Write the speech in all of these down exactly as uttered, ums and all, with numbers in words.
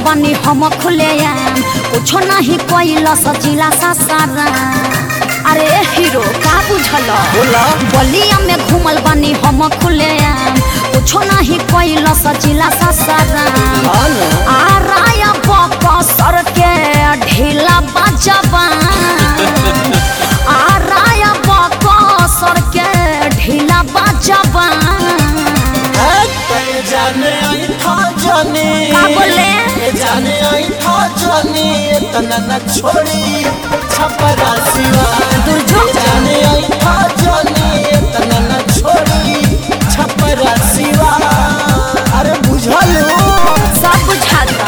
बानी हम खुलेआम कुछ नहीं कोइला सजिला सासारा। अरे हीरो का बुझल बलिया में घूमल बानी हम खुलेआम कुछ नहीं कोइला सजिला सासारा। आ राया बाबा सर के ढीला बजबा आ राया बाबा सर के ढीला बजबा। जाने आई था जाने का बोले जाने आई था जाने इतना न छोड़ी छपरा सिवा जाने आई था जाने इतना न छोड़ी छपरा सिवा। अरे बुझल सब बुझाता।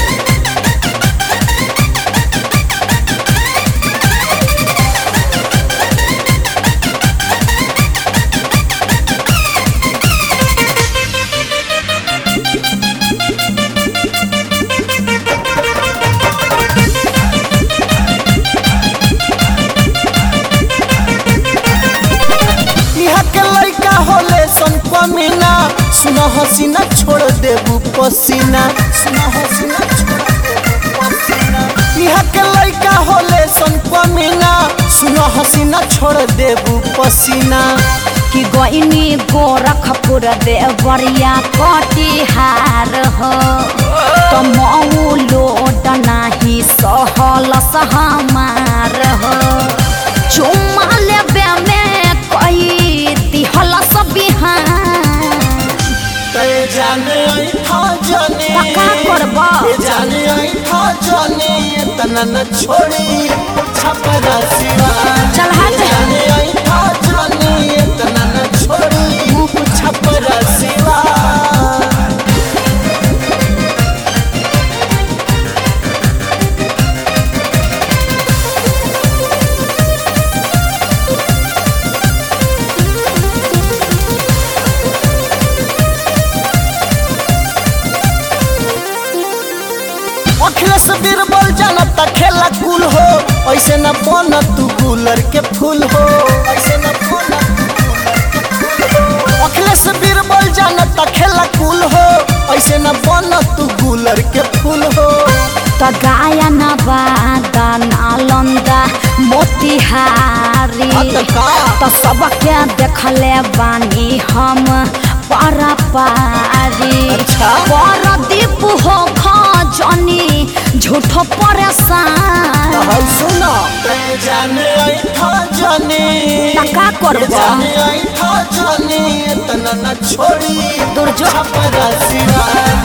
मीना सुना हसीना छोड़ देबू पसीना सुना हसीना छोड़ देबू पसीना। इहा के लइका होले सन पमीना सुना हसीना छोड़ देबू पसीना। कि गइनी गोरखपुर देवरिया कटिहार हो तो मौलोड नाही सहल सहमार हो। चुम्मा लेबे में कई दिहल सब बिहार। जाने आई था जाने का करबा जाने आई था जाने इतना न छोड़ी छपरा सिवा। चल हट जाने आई था जाने इतना न छोड़ी छपरा सिवा। अखिलेश बीरबल जनता खेला कुल हो ऐसे न बन तू गुलर के फूल हो ऐसे न बन अखिलेश बीरबल जनता खेला कुल हो ऐसे न बन तू गुलर के फूल हो। तो गायन बादा नालंदा मोतिहारी तो सबके देखले बानी हम पारा पारी। अच्छा परदीप हो खजनी झूठो परेशान। सुना जाने आई था जाने का करबा जाने आई था जाने इतना न छोड़ी दुर्जो छपरा सिवा।